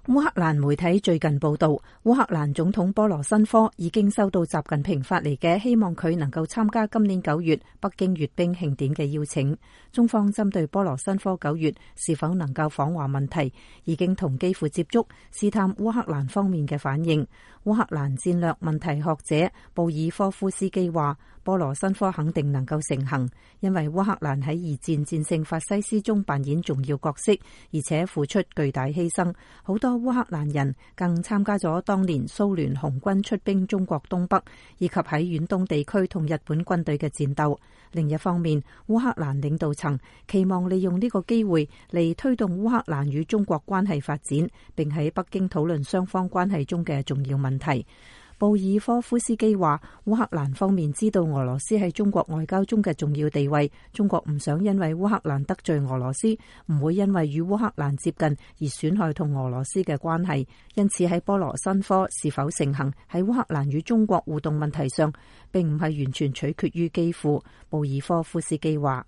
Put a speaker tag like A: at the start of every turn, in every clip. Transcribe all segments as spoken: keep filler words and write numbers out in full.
A: 烏克蘭媒體最近報道，烏克蘭總統波羅申科已經收到習近平發嚟嘅希望佢能夠參加今年九月北京閱兵慶典嘅邀請。中方針對波羅申科九月是否能夠訪華問題，已經同基輔接觸，試探烏克蘭方面嘅反應。烏克蘭戰略問題學者布爾科夫斯基話，波羅申科肯定能夠成行，因為烏克蘭喺二戰戰勝法西斯中扮演重要角色，而且付出巨大犧牲。好多烏克蘭人更參加咗當年蘇聯紅軍出兵中國東北，以及喺遠東地區同日本軍隊嘅戰鬥。另一方面，烏克蘭領導層期望利用呢個機會嚟推動烏克蘭與中國關係發展，並喺北京討論雙方關係中嘅重要問題。布爾科夫斯基話，烏克蘭方面知道俄羅斯喺中國外交中嘅重要地位，中國唔想因為烏克蘭得罪俄羅斯，唔會因為與烏克蘭接近而損害同俄羅斯嘅關係。因此喺波羅申科是否成行，喺烏克蘭與中國互動問題上，並唔係完全取決於基輔。布爾科夫斯基話，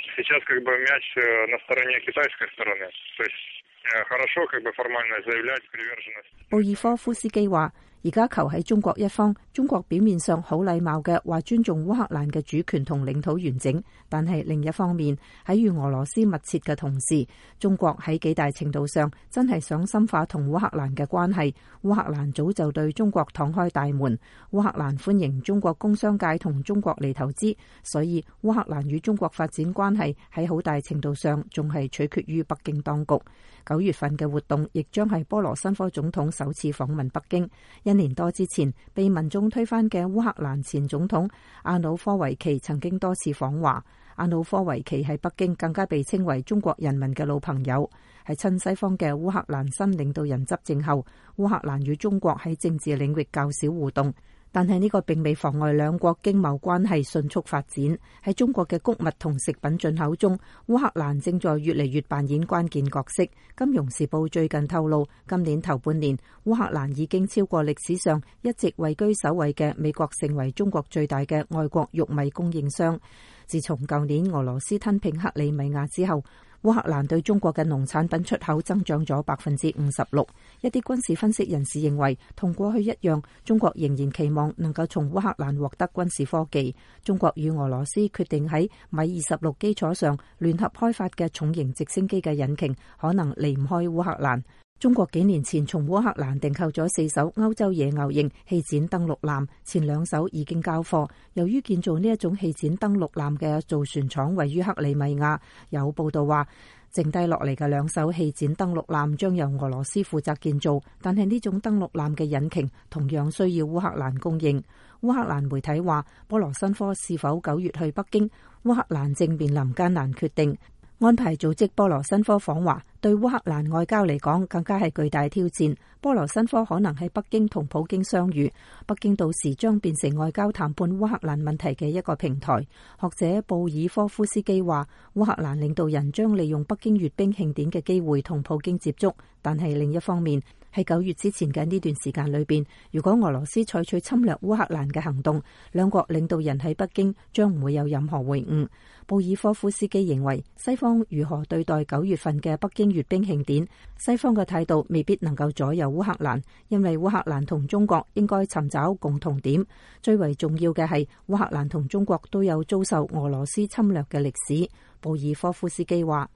A: 布爾科夫斯基話，而家球喺中國一方，中國表面上好禮貌嘅話尊重烏克蘭嘅主權同領土完整，但係另一方面喺與俄羅斯密切嘅同時，中國喺幾大程度上真係想深化同烏克蘭嘅關係。烏克蘭早就對中國敞開大門，烏克蘭歡迎中國工商界同中國嚟投資，所以烏克蘭與中國發展關係喺好大程度上仲係取決於北京當局。九月份嘅活動亦將係波羅申科總統首次訪問北京。一年多之前被民眾推翻嘅烏克蘭前總統阿努科維奇曾經多次訪華。阿努科維奇喺北京更加被稱為中國人民嘅老朋友。喺親西方嘅烏克蘭新領導人執政後，烏克蘭與中國喺政治領域較少互動，但係呢個並未妨礙兩國經貿關係迅速發展。喺中國嘅穀物同食品進口中，烏克蘭正在越嚟越扮演關鍵角色。金融時報最近透露，今年頭半年，烏克蘭已經超過歷史上一直位居首位嘅美國，成為中國最大嘅外國玉米供應商。自從舊年俄羅斯吞併克里米亞之後，烏克蘭對中國嘅農產品出口增長咗百分之五十六。一啲軍事分析人士認為，同過去一樣，中國仍然期望能夠從烏克蘭獲得軍事科技。中國與俄羅斯決定喺米二十六基礎上聯合開發嘅重型直升機嘅引擎，可能離唔開烏克蘭。中國幾年前從烏克蘭訂購咗四艘歐洲野牛型氣展登陸艦，前兩艘已經交貨。由於建造呢一種氣展登陸艦嘅造船廠位於克里米亞，有報道話，剩低落嚟嘅兩艘氣展登陸艦將由俄羅斯負責建造，但係呢種登陸艦嘅引擎同樣需要烏克蘭供應。烏克蘭媒體話，波羅申科是否九月去北京，烏克蘭正面臨艱難決定。安排組織波羅申科訪華，對烏克蘭外交嚟講更加係巨大挑戰。波羅申科可能喺北京同普京相遇，北京到時將變成外交談判烏克蘭問題嘅一個平台。學者布爾科夫斯基話，烏克蘭領導人將利用北京閱兵慶典嘅機會同普京接觸，但係另一方面，喺九月之前嘅呢段時間裏邊，如果俄羅斯採取侵略烏克蘭嘅行動，兩國領導人喺北京將唔會有任何回應。布爾科夫斯基認為，西方如何對待九月份嘅北京閱兵慶典，西方嘅態度未必能夠左右烏克蘭，因為烏克蘭同中國應該尋找共同點。最為重要嘅係，烏克蘭同中國都有遭受俄羅斯侵略嘅歷史。布爾科夫斯基話，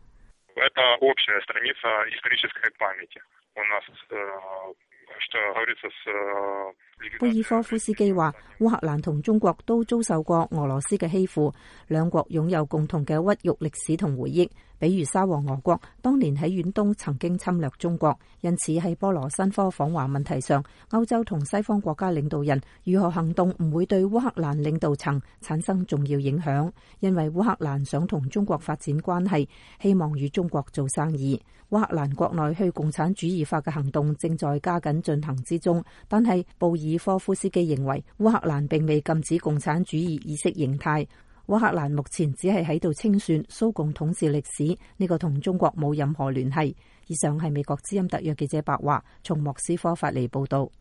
A: 布爾科夫斯基話，烏克蘭同中國都遭受過俄羅斯嘅欺負，兩國擁有共同嘅屈辱歷史同回憶。比如沙皇俄國當年喺遠東曾經侵略中國，因此喺波羅申科訪華問題上，歐洲同西方國家領導人如何行動唔會對烏克蘭領導層產生重要影響，因為烏克蘭想同中國發展關係，希望與中國做生意。烏克蘭國內去共產主義化嘅行動正在加緊進行之中，但係布爾科夫斯基認為烏克蘭並未禁止共產主義意識形態。烏克蘭目前只係喺度清算蘇共統治歷史，呢個同中國冇任何聯繫。以上係美國之音特約記者白華從莫斯科發嚟報道。